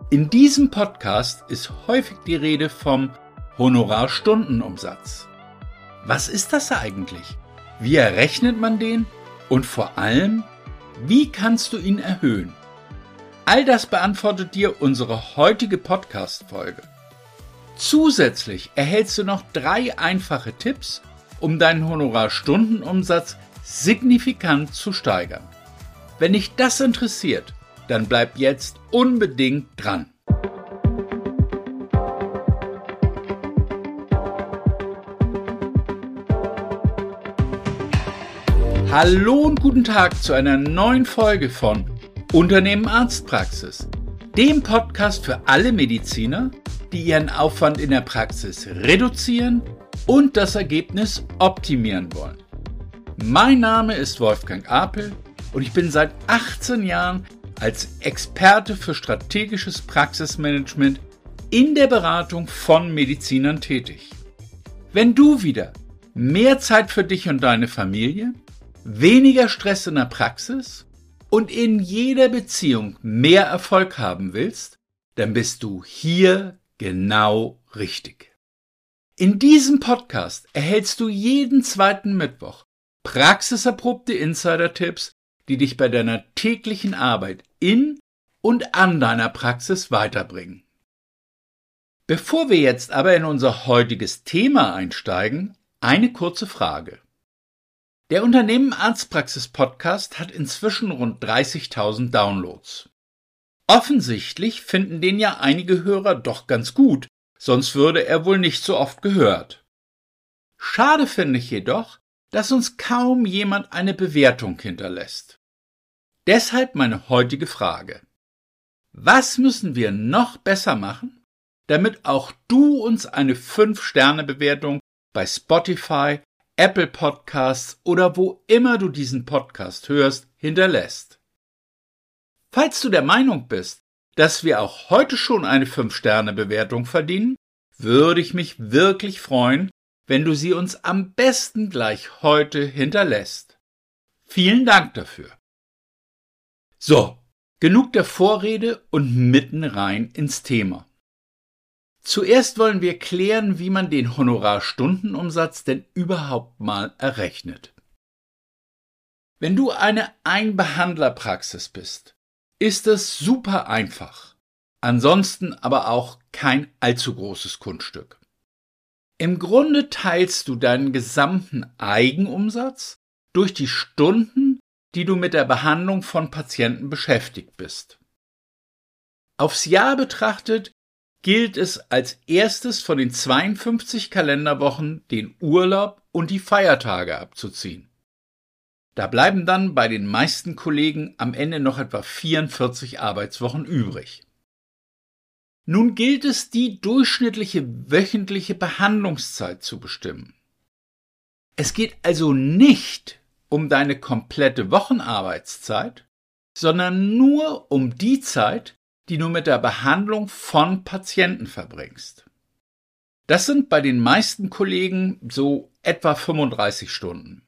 In diesem Podcast ist häufig die Rede vom Honorarstundenumsatz. Was ist das eigentlich? Wie errechnet man den? Und vor allem, wie kannst du ihn erhöhen? All das beantwortet dir unsere heutige Podcast-Folge. Zusätzlich erhältst du noch 3 einfache Tipps, um deinen Honorarstundenumsatz signifikant zu steigern. Wenn dich das interessiert, dann bleib jetzt unbedingt dran. Hallo und guten Tag zu einer neuen Folge von Unternehmen Arztpraxis, dem Podcast für alle Mediziner, die ihren Aufwand in der Praxis reduzieren und das Ergebnis optimieren wollen. Mein Name ist Wolfgang Apel und ich bin seit 18 Jahren als Experte für strategisches Praxismanagement in der Beratung von Medizinern tätig. Wenn du wieder mehr Zeit für dich und deine Familie, weniger Stress in der Praxis und in jeder Beziehung mehr Erfolg haben willst, dann bist du hier genau richtig. In diesem Podcast erhältst du jeden zweiten Mittwoch praxiserprobte Insider-Tipps, die dich bei deiner täglichen Arbeit in und an deiner Praxis weiterbringen. Bevor wir jetzt aber in unser heutiges Thema einsteigen, eine kurze Frage. Der Unternehmen Arztpraxis Podcast hat inzwischen rund 30.000 Downloads. Offensichtlich finden den ja einige Hörer doch ganz gut, sonst würde er wohl nicht so oft gehört. Schade finde ich jedoch, dass uns kaum jemand eine Bewertung hinterlässt. Deshalb meine heutige Frage. Was müssen wir noch besser machen, damit auch du uns eine 5-Sterne-Bewertung bei Spotify, Apple Podcasts oder wo immer du diesen Podcast hörst, hinterlässt? Falls du der Meinung bist, dass wir auch heute schon eine 5-Sterne-Bewertung verdienen, würde ich mich wirklich freuen, wenn du sie uns am besten gleich heute hinterlässt. Vielen Dank dafür. So, genug der Vorrede und mitten rein ins Thema. Zuerst wollen wir klären, wie man den Honorarstundenumsatz denn überhaupt mal errechnet. Wenn du eine Einbehandlerpraxis bist, ist es super einfach, ansonsten aber auch kein allzu großes Kunststück. Im Grunde teilst du deinen gesamten Eigenumsatz durch die Stunden, die du mit der Behandlung von Patienten beschäftigt bist. Aufs Jahr betrachtet gilt es als erstes von den 52 Kalenderwochen den Urlaub und die Feiertage abzuziehen. Da bleiben dann bei den meisten Kollegen am Ende noch etwa 44 Arbeitswochen übrig. Nun gilt es, die durchschnittliche wöchentliche Behandlungszeit zu bestimmen. Es geht also nicht um deine komplette Wochenarbeitszeit, sondern nur um die Zeit, die du mit der Behandlung von Patienten verbringst. Das sind bei den meisten Kollegen so etwa 35 Stunden.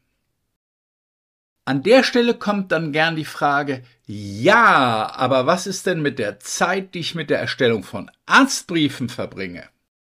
An der Stelle kommt dann gern die Frage, ja, aber was ist denn mit der Zeit, die ich mit der Erstellung von Arztbriefen verbringe?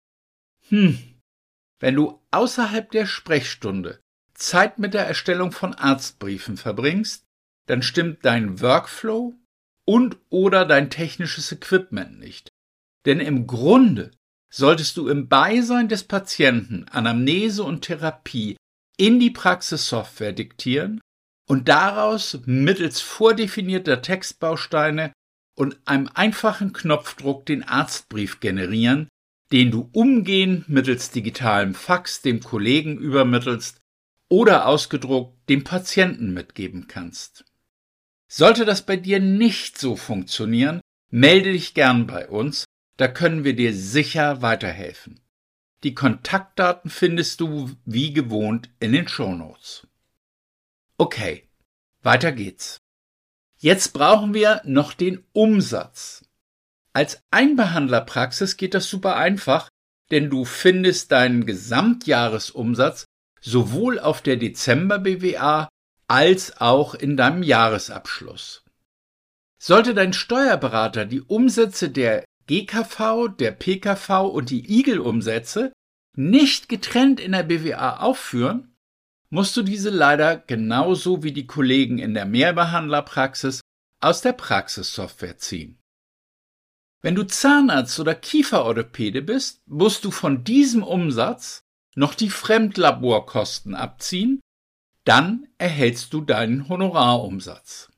Wenn du außerhalb der Sprechstunde Zeit mit der Erstellung von Arztbriefen verbringst, dann stimmt dein Workflow und oder dein technisches Equipment nicht. Denn im Grunde solltest du im Beisein des Patienten Anamnese und Therapie in die Praxissoftware diktieren und daraus mittels vordefinierter Textbausteine und einem einfachen Knopfdruck den Arztbrief generieren, den du umgehend mittels digitalem Fax dem Kollegen übermittelst oder ausgedruckt dem Patienten mitgeben kannst. Sollte das bei dir nicht so funktionieren, melde dich gern bei uns, da können wir dir sicher weiterhelfen. Die Kontaktdaten findest du wie gewohnt in den Shownotes. Okay, weiter geht's. Jetzt brauchen wir noch den Umsatz. Als Einbehandlerpraxis geht das super einfach, denn du findest deinen Gesamtjahresumsatz sowohl auf der Dezember-BWA als auch in deinem Jahresabschluss. Sollte dein Steuerberater die Umsätze der GKV, der PKV und die IGEL-Umsätze nicht getrennt in der BWA aufführen, musst du diese leider genauso wie die Kollegen in der Mehrbehandlerpraxis aus der Praxissoftware ziehen. Wenn du Zahnarzt oder Kieferorthopäde bist, musst du von diesem Umsatz noch die Fremdlaborkosten abziehen, dann erhältst du deinen Honorarumsatz.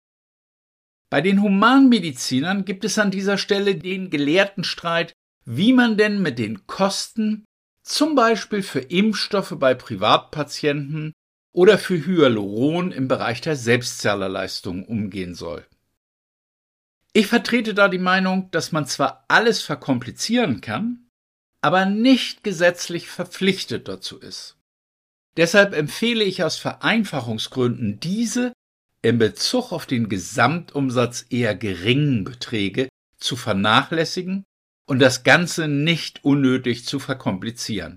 Bei den Humanmedizinern gibt es an dieser Stelle den Gelehrtenstreit, wie man denn mit den Kosten, zum Beispiel für Impfstoffe bei Privatpatienten oder für Hyaluron im Bereich der Selbstzahlerleistungen umgehen soll. Ich vertrete da die Meinung, dass man zwar alles verkomplizieren kann, aber nicht gesetzlich verpflichtet dazu ist. Deshalb empfehle ich aus Vereinfachungsgründen diese in Bezug auf den Gesamtumsatz eher geringen Beträge zu vernachlässigen und das Ganze nicht unnötig zu verkomplizieren.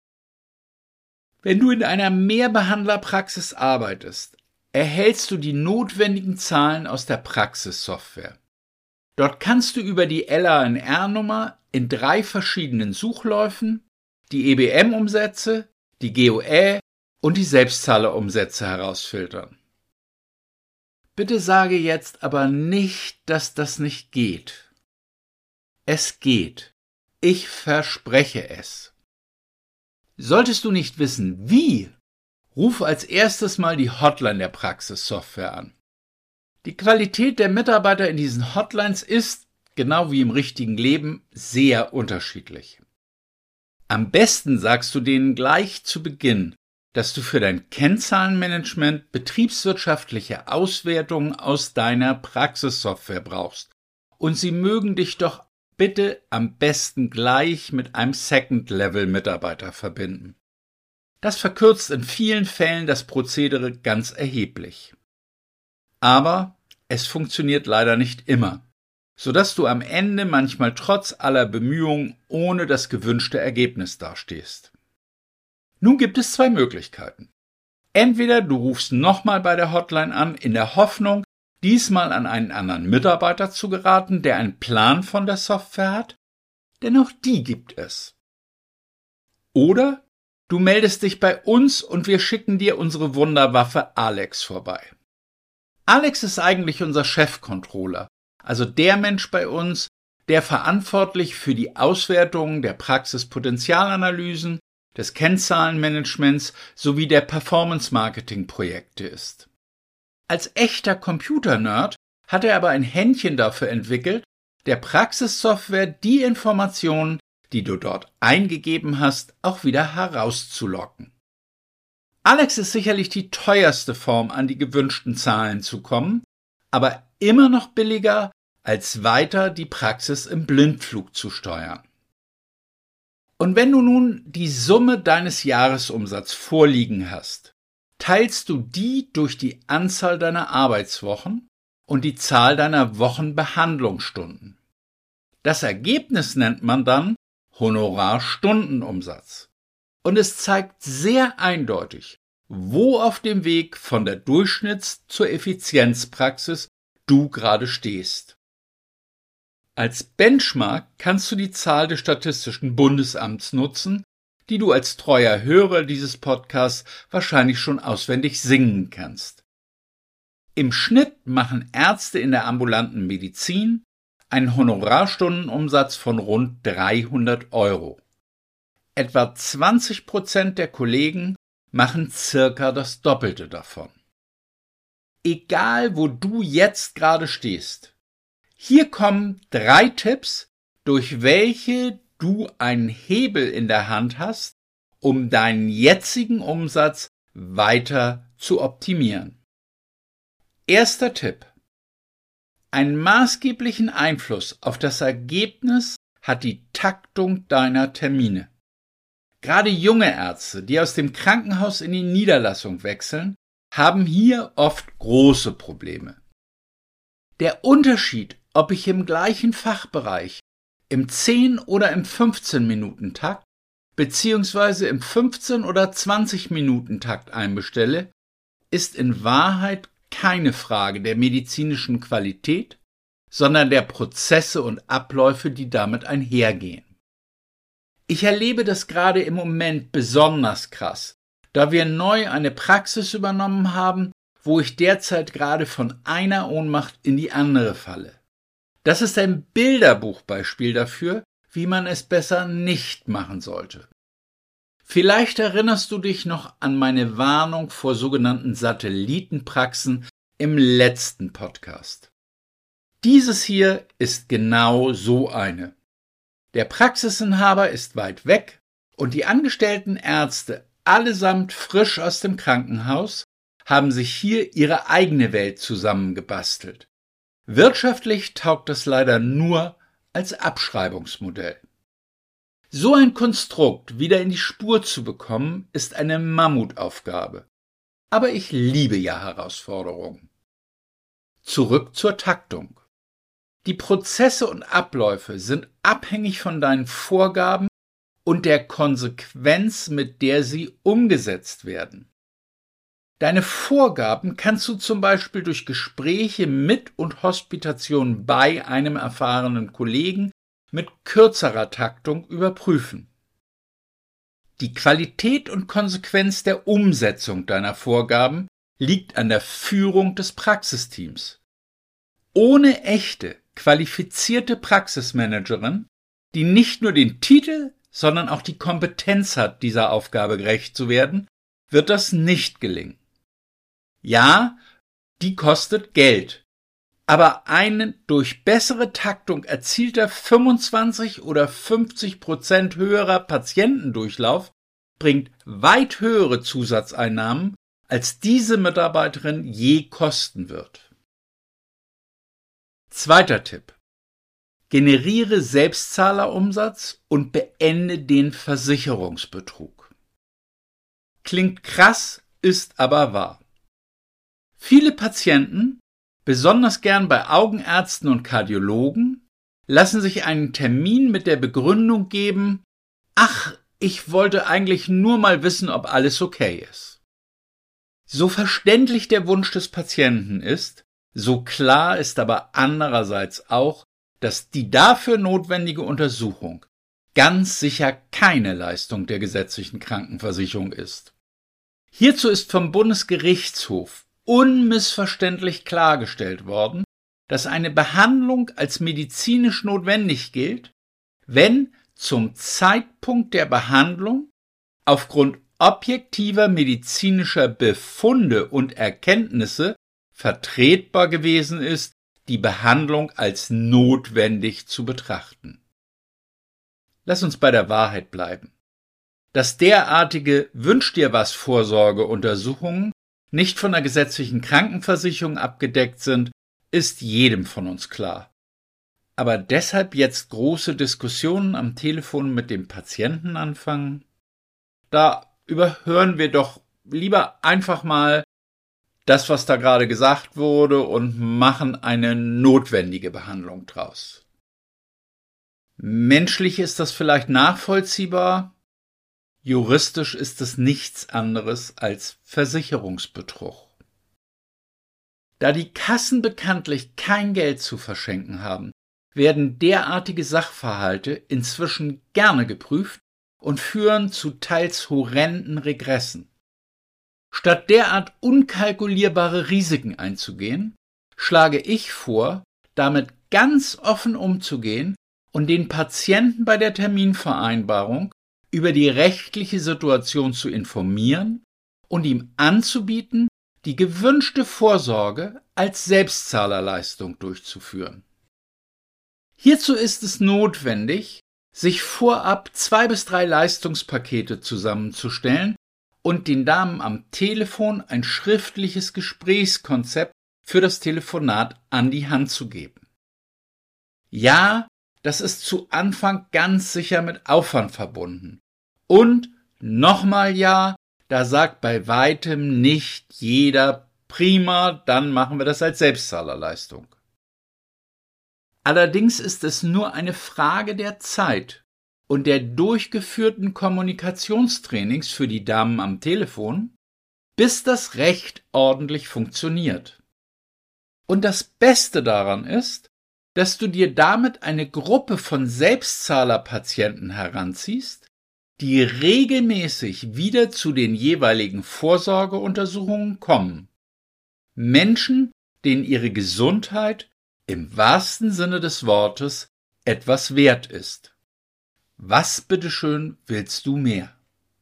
Wenn du in einer Mehrbehandlerpraxis arbeitest, erhältst du die notwendigen Zahlen aus der Praxissoftware. Dort kannst du über die LANR-Nummer in 3 verschiedenen Suchläufen die EBM-Umsätze, die GOE und die Selbstzahlerumsätze herausfiltern. Bitte sage jetzt aber nicht, dass das nicht geht. Es geht. Ich verspreche es. Solltest du nicht wissen, wie, ruf als erstes mal die Hotline der Praxissoftware an. Die Qualität der Mitarbeiter in diesen Hotlines ist, genau wie im richtigen Leben, sehr unterschiedlich. Am besten sagst du denen gleich zu Beginn, dass du für dein Kennzahlenmanagement betriebswirtschaftliche Auswertungen aus deiner Praxissoftware brauchst und sie mögen dich doch bitte am besten gleich mit einem Second-Level-Mitarbeiter verbinden. Das verkürzt in vielen Fällen das Prozedere ganz erheblich. Aber es funktioniert leider nicht immer, sodass du am Ende manchmal trotz aller Bemühungen ohne das gewünschte Ergebnis dastehst. Nun gibt es 2 Möglichkeiten. Entweder du rufst nochmal bei der Hotline an, in der Hoffnung, diesmal an einen anderen Mitarbeiter zu geraten, der einen Plan von der Software hat, denn auch die gibt es. Oder du meldest dich bei uns und wir schicken dir unsere Wunderwaffe Alex vorbei. Alex ist eigentlich unser Chefcontroller, also der Mensch bei uns, der verantwortlich für die Auswertung der Praxispotenzialanalysen, des Kennzahlenmanagements sowie der Performance-Marketing-Projekte ist. Als echter Computer-Nerd hat er aber ein Händchen dafür entwickelt, der Praxissoftware die Informationen, die du dort eingegeben hast, auch wieder herauszulocken. Alex ist sicherlich die teuerste Form, an die gewünschten Zahlen zu kommen, aber immer noch billiger, als weiter die Praxis im Blindflug zu steuern. Und wenn du nun die Summe deines Jahresumsatzes vorliegen hast, teilst du die durch die Anzahl deiner Arbeitswochen und die Zahl deiner Wochenbehandlungsstunden. Das Ergebnis nennt man dann Honorarstundenumsatz. Und es zeigt sehr eindeutig, wo auf dem Weg von der Durchschnitts- zur Effizienzpraxis du gerade stehst. Als Benchmark kannst du die Zahl des Statistischen Bundesamts nutzen, die du als treuer Hörer dieses Podcasts wahrscheinlich schon auswendig singen kannst. Im Schnitt machen Ärzte in der ambulanten Medizin einen Honorarstundenumsatz von rund 300 €. Etwa 20% der Kollegen machen circa das Doppelte davon. Egal, wo du jetzt gerade stehst, hier kommen 3 Tipps, durch welche du einen Hebel in der Hand hast, um deinen jetzigen Umsatz weiter zu optimieren. Erster Tipp. Einen maßgeblichen Einfluss auf das Ergebnis hat die Taktung deiner Termine. Gerade junge Ärzte, die aus dem Krankenhaus in die Niederlassung wechseln, haben hier oft große Probleme. Der Unterschied, ob ich im gleichen Fachbereich im 10- oder im 15-Minuten-Takt bzw. im 15- oder 20-Minuten-Takt einbestelle, ist in Wahrheit keine Frage der medizinischen Qualität, sondern der Prozesse und Abläufe, die damit einhergehen. Ich erlebe das gerade im Moment besonders krass, da wir neu eine Praxis übernommen haben, wo ich derzeit gerade von einer Ohnmacht in die andere falle. Das ist ein Bilderbuchbeispiel dafür, wie man es besser nicht machen sollte. Vielleicht erinnerst du dich noch an meine Warnung vor sogenannten Satellitenpraxen im letzten Podcast. Dieses hier ist genau so eine. Der Praxisinhaber ist weit weg und die angestellten Ärzte, allesamt frisch aus dem Krankenhaus, haben sich hier ihre eigene Welt zusammengebastelt. Wirtschaftlich taugt das leider nur als Abschreibungsmodell. So ein Konstrukt wieder in die Spur zu bekommen, ist eine Mammutaufgabe. Aber ich liebe ja Herausforderungen. Zurück zur Taktung. Die Prozesse und Abläufe sind abhängig von deinen Vorgaben und der Konsequenz, mit der sie umgesetzt werden. Deine Vorgaben kannst du zum Beispiel durch Gespräche mit und Hospitation bei einem erfahrenen Kollegen mit kürzerer Taktung überprüfen. Die Qualität und Konsequenz der Umsetzung deiner Vorgaben liegt an der Führung des Praxisteams. Ohne echte, qualifizierte Praxismanagerin, die nicht nur den Titel, sondern auch die Kompetenz hat, dieser Aufgabe gerecht zu werden, wird das nicht gelingen. Ja, die kostet Geld. Aber ein durch bessere Taktung erzielter 25 oder 50% höherer Patientendurchlauf bringt weit höhere Zusatzeinnahmen, als diese Mitarbeiterin je kosten wird. Zweiter Tipp. Generiere Selbstzahlerumsatz und beende den Versicherungsbetrug. Klingt krass, ist aber wahr. Viele Patienten, besonders gern bei Augenärzten und Kardiologen, lassen sich einen Termin mit der Begründung geben, ach, ich wollte eigentlich nur mal wissen, ob alles okay ist. So verständlich der Wunsch des Patienten ist, so klar ist aber andererseits auch, dass die dafür notwendige Untersuchung ganz sicher keine Leistung der gesetzlichen Krankenversicherung ist. Hierzu ist vom Bundesgerichtshof unmissverständlich klargestellt worden, dass eine Behandlung als medizinisch notwendig gilt, wenn zum Zeitpunkt der Behandlung aufgrund objektiver medizinischer Befunde und Erkenntnisse vertretbar gewesen ist, die Behandlung als notwendig zu betrachten. Lass uns bei der Wahrheit bleiben. Dass derartige Wünsch-dir-was-Vorsorgeuntersuchungen nicht von der gesetzlichen Krankenversicherung abgedeckt sind, ist jedem von uns klar. Aber deshalb jetzt große Diskussionen am Telefon mit dem Patienten anfangen? Da überhören wir doch lieber einfach mal das, was da gerade gesagt wurde, und machen eine notwendige Behandlung draus. Menschlich ist das vielleicht nachvollziehbar, juristisch ist es nichts anderes als Versicherungsbetrug. Da die Kassen bekanntlich kein Geld zu verschenken haben, werden derartige Sachverhalte inzwischen gerne geprüft und führen zu teils horrenden Regressen. Statt derart unkalkulierbare Risiken einzugehen, schlage ich vor, damit ganz offen umzugehen und den Patienten bei der Terminvereinbarung über die rechtliche Situation zu informieren und ihm anzubieten, die gewünschte Vorsorge als Selbstzahlerleistung durchzuführen. Hierzu ist es notwendig, sich vorab 2 bis 3 Leistungspakete zusammenzustellen und den Damen am Telefon ein schriftliches Gesprächskonzept für das Telefonat an die Hand zu geben. Ja, das ist zu Anfang ganz sicher mit Aufwand verbunden. Und nochmal ja, da sagt bei weitem nicht jeder, prima, dann machen wir das als Selbstzahlerleistung. Allerdings ist es nur eine Frage der Zeit und der durchgeführten Kommunikationstrainings für die Damen am Telefon, bis das Recht ordentlich funktioniert. Und das Beste daran ist, dass du dir damit eine Gruppe von Selbstzahlerpatienten heranziehst, die regelmäßig wieder zu den jeweiligen Vorsorgeuntersuchungen kommen. Menschen, denen ihre Gesundheit im wahrsten Sinne des Wortes etwas wert ist. Was bitteschön willst du mehr?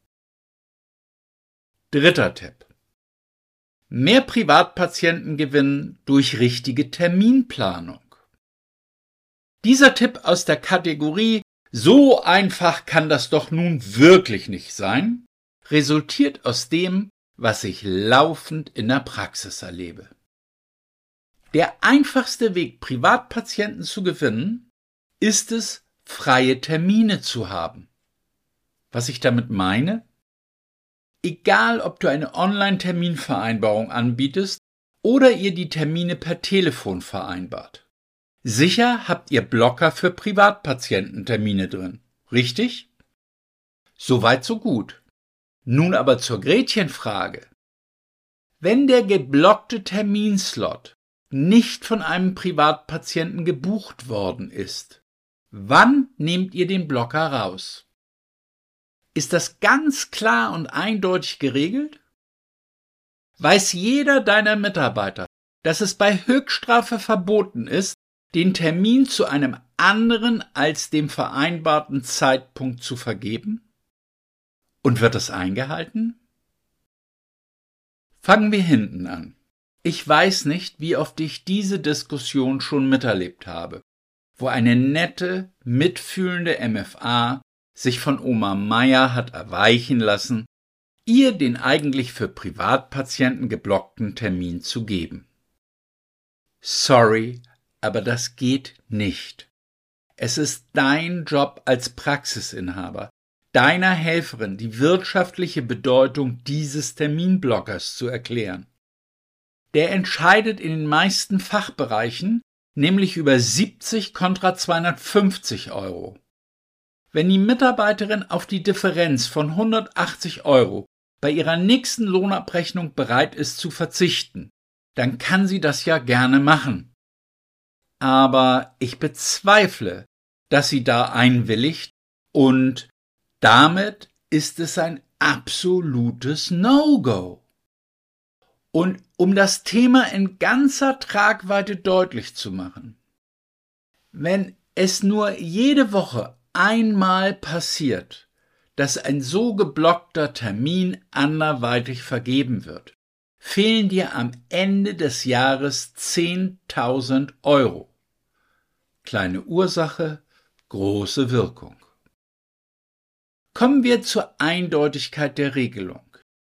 Dritter Tipp. Mehr Privatpatienten gewinnen durch richtige Terminplanung. Dieser Tipp aus der Kategorie "So einfach kann das doch nun wirklich nicht sein" resultiert aus dem, was ich laufend in der Praxis erlebe. Der einfachste Weg, Privatpatienten zu gewinnen, ist es, freie Termine zu haben. Was ich damit meine? Egal, ob du eine Online-Terminvereinbarung anbietest oder ihr die Termine per Telefon vereinbart. Sicher habt ihr Blocker für Privatpatiententermine drin, richtig? Soweit so gut. Nun aber zur Gretchenfrage. Wenn der geblockte Terminslot nicht von einem Privatpatienten gebucht worden ist, wann nehmt ihr den Blocker raus? Ist das ganz klar und eindeutig geregelt? Weiß jeder deiner Mitarbeiter, dass es bei Höchststrafe verboten ist, den Termin zu einem anderen als dem vereinbarten Zeitpunkt zu vergeben? Und wird es eingehalten? Fangen wir hinten an. Ich weiß nicht, wie oft ich diese Diskussion schon miterlebt habe, wo eine nette, mitfühlende MFA sich von Oma Meier hat erweichen lassen, ihr den eigentlich für Privatpatienten geblockten Termin zu geben. Sorry, aber das geht nicht. Es ist dein Job als Praxisinhaber, deiner Helferin die wirtschaftliche Bedeutung dieses Terminblockers zu erklären. Der entscheidet in den meisten Fachbereichen nämlich über 70 kontra 250 €. Wenn die Mitarbeiterin auf die Differenz von 180 € bei ihrer nächsten Lohnabrechnung bereit ist zu verzichten, dann kann sie das ja gerne machen. Aber ich bezweifle, dass sie da einwilligt, und damit ist es ein absolutes No-Go. Und um das Thema in ganzer Tragweite deutlich zu machen: Wenn es nur jede Woche einmal passiert, dass ein so geblockter Termin anderweitig vergeben wird, fehlen dir am Ende des Jahres 10.000 €. Kleine Ursache, große Wirkung. Kommen wir zur Eindeutigkeit der Regelung.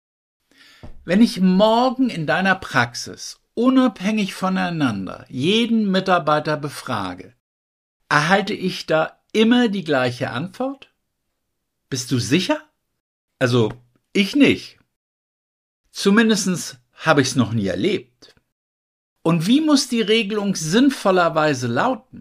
Wenn ich morgen in deiner Praxis unabhängig voneinander jeden Mitarbeiter befrage, erhalte ich da immer die gleiche Antwort? Bist du sicher? Also, ich nicht. Zumindest habe ich es noch nie erlebt. Und wie muss die Regelung sinnvollerweise lauten?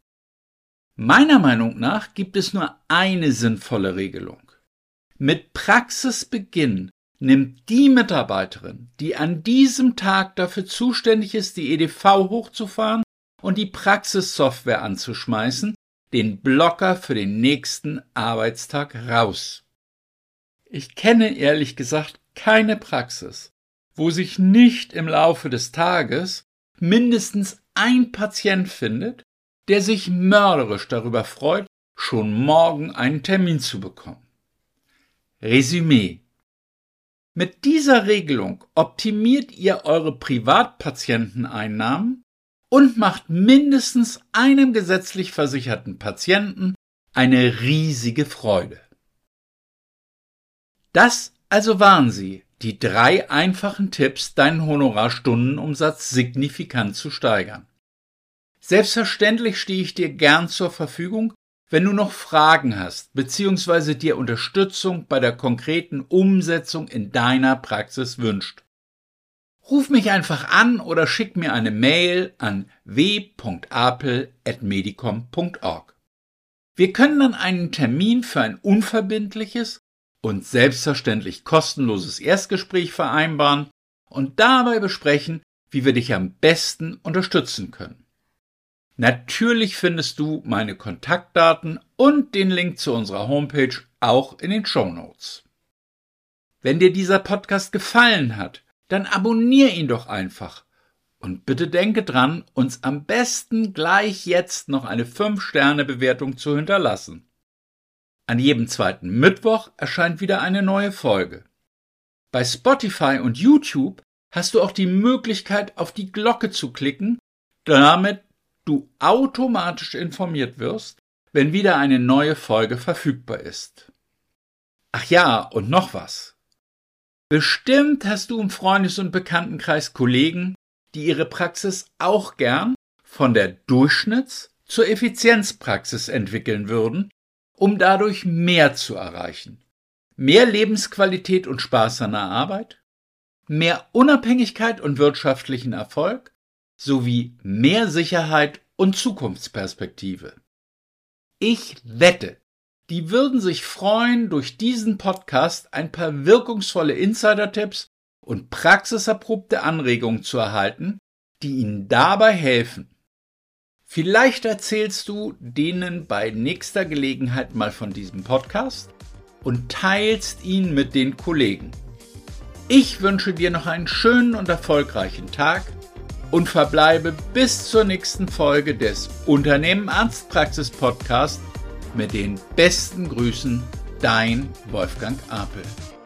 Meiner Meinung nach gibt es nur eine sinnvolle Regelung. Mit Praxisbeginn nimmt die Mitarbeiterin, die an diesem Tag dafür zuständig ist, die EDV hochzufahren und die Praxissoftware anzuschmeißen, den Blocker für den nächsten Arbeitstag raus. Ich kenne ehrlich gesagt keine Praxis, wo sich nicht im Laufe des Tages mindestens ein Patient findet, der sich mörderisch darüber freut, schon morgen einen Termin zu bekommen. Resümee: Mit dieser Regelung optimiert ihr eure Privatpatienteneinnahmen und macht mindestens einem gesetzlich versicherten Patienten eine riesige Freude. Das also waren sie, die 3 einfachen Tipps, deinen Honorarstundenumsatz signifikant zu steigern. Selbstverständlich stehe ich dir gern zur Verfügung, wenn du noch Fragen hast bzw. dir Unterstützung bei der konkreten Umsetzung in deiner Praxis wünscht. Ruf mich einfach an oder schick mir eine Mail an w.apel@medicom.org. Wir können dann einen Termin für ein unverbindliches und selbstverständlich kostenloses Erstgespräch vereinbaren und dabei besprechen, wie wir dich am besten unterstützen können. Natürlich findest du meine Kontaktdaten und den Link zu unserer Homepage auch in den Shownotes. Wenn dir dieser Podcast gefallen hat, dann abonniere ihn doch einfach. Und bitte denke dran, uns am besten gleich jetzt noch eine 5-Sterne-Bewertung zu hinterlassen. An jedem zweiten Mittwoch erscheint wieder eine neue Folge. Bei Spotify und YouTube hast du auch die Möglichkeit, auf die Glocke zu klicken, damit du automatisch informiert wirst, wenn wieder eine neue Folge verfügbar ist. Ach ja, und noch was. Bestimmt hast du im Freundes- und Bekanntenkreis Kollegen, die ihre Praxis auch gern von der Durchschnitts- zur Effizienzpraxis entwickeln würden, um dadurch mehr zu erreichen. Mehr Lebensqualität und Spaß an der Arbeit, mehr Unabhängigkeit und wirtschaftlichen Erfolg sowie mehr Sicherheit und Zukunftsperspektive. Ich wette, die würden sich freuen, durch diesen Podcast ein paar wirkungsvolle Insider-Tipps und praxiserprobte Anregungen zu erhalten, die ihnen dabei helfen. Vielleicht erzählst du denen bei nächster Gelegenheit mal von diesem Podcast und teilst ihn mit den Kollegen. Ich wünsche dir noch einen schönen und erfolgreichen Tag und verbleibe bis zur nächsten Folge des Unternehmen Arztpraxis Podcast mit den besten Grüßen, dein Wolfgang Apel.